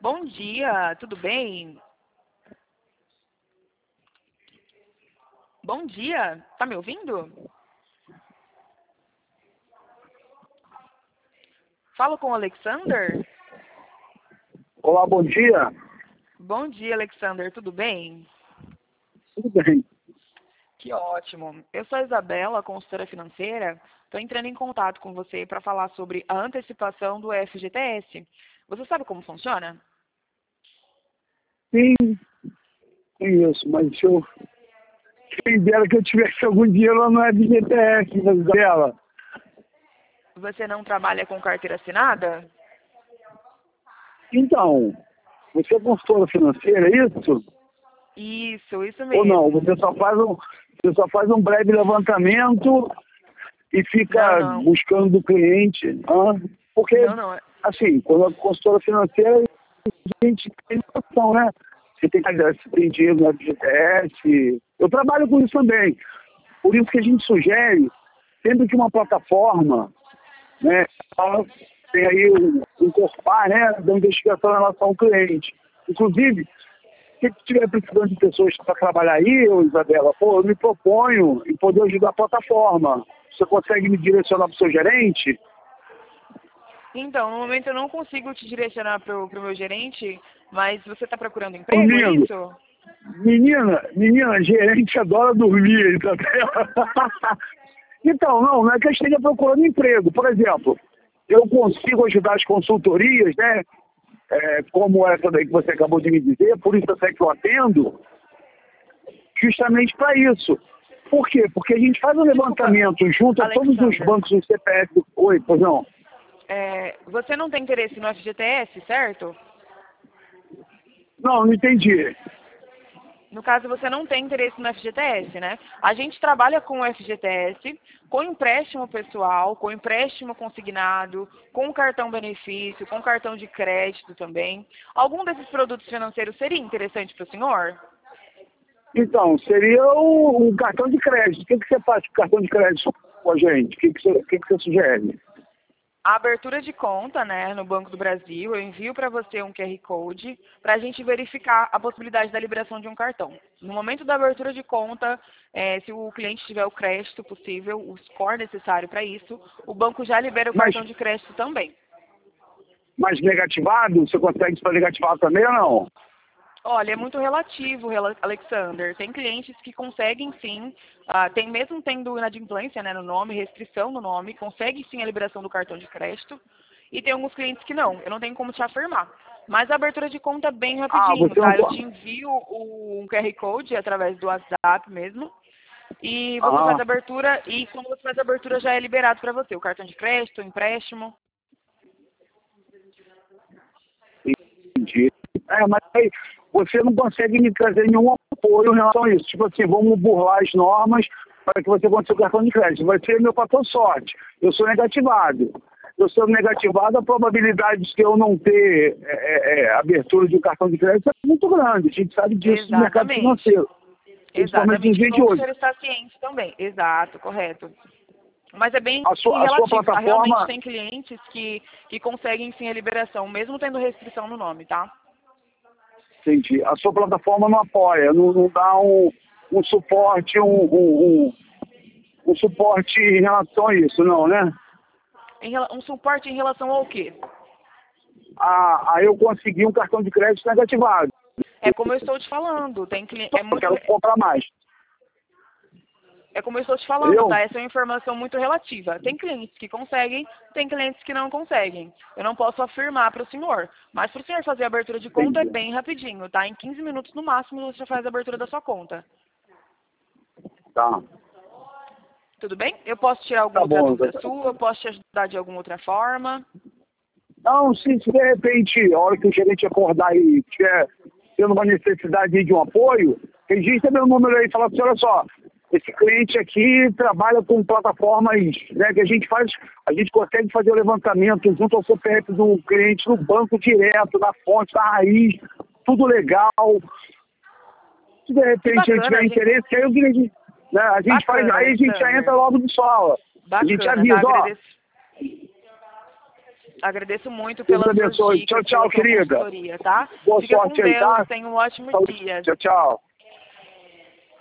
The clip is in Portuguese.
Bom dia, tudo bem? Bom dia, tá me ouvindo? Falo com o Alexander? Olá, bom dia. Bom dia, Alexander, tudo bem? Tudo bem? Que ótimo. Eu sou a Isabela, consultora financeira. Estou entrando em contato com você para falar sobre a antecipação do FGTS. Você sabe como funciona? Sim, conheço, mas quem dera que eu tivesse algum dinheiro lá no FGTS, mas dela. Você não trabalha com carteira assinada? Então, você é consultora financeira, é isso? Isso Ou não? mesmo. Você só faz um breve levantamento e Não, fica não. buscando do cliente. Porque, Não, não. assim, quando é consultora financeira, a gente tem noção, né? Você tem dinheiro no FGTS. Eu trabalho com isso também. Por isso que a gente sugere, sempre que uma plataforma, né, ela tem aí encorpar, né, da investigação em relação ao cliente. Inclusive, se estiver precisando de pessoas para trabalhar aí, Isabela, eu me proponho em poder ajudar a plataforma. Você consegue me direcionar para o seu gerente? Então, no momento eu não consigo te direcionar para o meu gerente, mas você está procurando emprego, é Dormindo. isso? Menina, gerente adora dormir, Isabela. Então, não é que eu esteja procurando emprego. Por exemplo, eu consigo ajudar as consultorias, né? Como essa daí que você acabou de me dizer, por isso até que eu atendo, justamente para isso. Por quê? Porque a gente faz um Desculpa, levantamento junto a todos os Alexander. bancos do CPF. Oi, pois não? Você não tem interesse no FGTS, certo? Não entendi. No caso, você não tem interesse no FGTS, né? A gente trabalha com o FGTS, com empréstimo pessoal, com empréstimo consignado, com cartão benefício, com cartão de crédito também. Algum desses produtos financeiros seria interessante para o senhor? Então, seria o cartão de crédito. O que você faz com o cartão de crédito com a gente? O que você sugere? A abertura de conta, né, no Banco do Brasil, eu envio para você um QR Code para a gente verificar a possibilidade da liberação de um cartão. No momento da abertura de conta, se o cliente tiver o crédito possível, o score necessário para isso, o banco já libera o Mas, cartão de crédito também. mas negativado? Você consegue isso para negativado também ou não? Olha, é muito relativo, Alexander. Tem clientes que conseguem sim, tem mesmo tendo inadimplência, né, no nome, restrição no nome, consegue sim a liberação do cartão de crédito. E tem alguns clientes que não, eu não tenho como te afirmar. Mas a abertura de conta é bem rapidinho, Você não tá? Eu pode. te envio um QR Code através do WhatsApp mesmo. E você faz Ah, a abertura, e quando você faz a abertura já é liberado para você o cartão de crédito, o empréstimo. entendi. Mas aí você não consegue me trazer nenhum apoio em relação a isso. Tipo assim, vamos burlar as normas para que você consiga o cartão de crédito. Vai ser meu fator sorte. Eu sou negativado. Eu sou negativado, a probabilidade de eu não ter abertura de um cartão de crédito é muito grande. A gente sabe disso no mercado Exatamente. financeiro, principalmente nos Exatamente. dias de Bom que o hoje. senhor está ciente também. Exato, correto. Mas é bem A sua relativo, tá? Realmente plataforma, tem clientes que conseguem sim a liberação, mesmo tendo restrição no nome, tá? entendi, a sua plataforma não apoia, não dá um suporte, um suporte em relação a isso, não, né? Um suporte em relação ao quê? Aí eu consegui um cartão de crédito negativado. É como eu estou te falando, Eu quero comprar mais. é como eu estou te falando, Entendeu? tá? Essa é uma informação muito relativa. Tem clientes que conseguem, tem clientes que não conseguem. Eu não posso afirmar para o senhor, mas para o senhor fazer a abertura de conta é Entendi. bem rapidinho, tá? Em 15 minutos no máximo você já faz a abertura da sua conta. Tá. Tudo bem? Eu posso tirar alguma Tá outra bom. dúvida sua? Eu posso te ajudar de alguma outra forma? Não, se de repente, a hora que o gerente acordar e tiver tendo uma necessidade de um apoio, registra meu número aí e fala assim, olha só, esse cliente aqui trabalha com plataformas, né, que a gente consegue fazer o levantamento junto ao CPF do cliente no banco direto, na fonte, na raiz, tudo legal. Se de Que repente ele bacana, tiver gente. interesse, aí o cliente, né, a gente faz, Bacana, aí a gente já entra Alexander. logo de sola. A gente Bacana, tá? avisa, ó, Agradeço. Agradeço muito Deus pelas suas abençoe. dicas, Tchau, tchau, pela sua querida. consultoria, tá? Boa Fica com sorte aí, Deus, tá? tenha um ótimo dia. Tchau, tchau.